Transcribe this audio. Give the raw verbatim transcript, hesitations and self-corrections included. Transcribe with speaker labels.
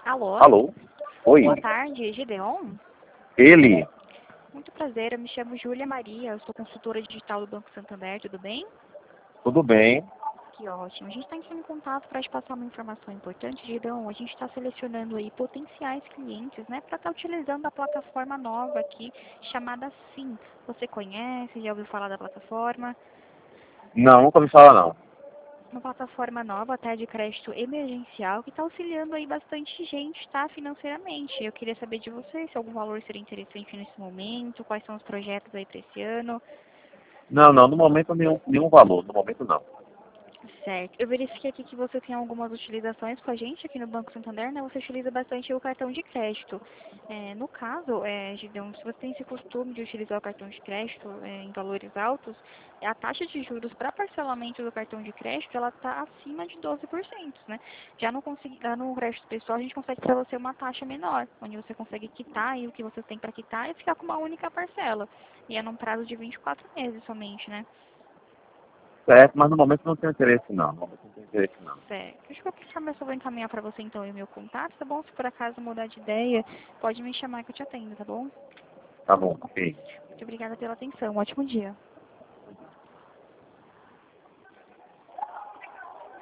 Speaker 1: Alô?
Speaker 2: Alô? Oi,
Speaker 1: Boa tarde, Gideon.
Speaker 2: ele?
Speaker 1: Muito prazer, eu me chamo Júlia Maria, eu sou consultora digital do Banco Santander, tudo bem?
Speaker 2: Tudo bem?
Speaker 1: Que ótimo. A gente está entrando em contato para te passar uma informação importante, Gideon. A gente está selecionando aí potenciais clientes, né, para estar utilizando a plataforma nova aqui, chamada Sim. Você conhece, já ouviu falar da plataforma?
Speaker 2: Não, nunca ouvi falar não.
Speaker 1: Uma plataforma nova, até de crédito emergencial, que está auxiliando aí bastante gente, tá, financeiramente. Eu queria saber de você se algum valor seria interessante nesse momento, quais são os projetos aí para esse ano.
Speaker 2: Não, não, no momento nenhum, nenhum valor, no momento não.
Speaker 1: Certo. Eu verifiquei aqui que você tem algumas utilizações com a gente aqui no Banco Santander, né? Você utiliza bastante o cartão de crédito. É, no caso, é, Gideon, se você tem esse costume de utilizar o cartão de crédito é, em valores altos, a taxa de juros para parcelamento do cartão de crédito, ela está acima de doze por cento, né? Já no, consegui- lá no crédito pessoal, a gente consegue para você uma taxa menor, onde você consegue quitar aí o que você tem para quitar e ficar com uma única parcela. E é num prazo de vinte e quatro meses somente, né?
Speaker 2: Certo, mas no momento não tenho interesse não. No momento não tenho interesse não.
Speaker 1: Certo. De qualquer forma, eu só vou encaminhar para você então o meu contato, tá bom? Se por acaso mudar de ideia, pode me chamar que eu te atendo, tá bom?
Speaker 2: Tá bom, ok.
Speaker 1: Muito obrigada pela atenção. Um ótimo dia.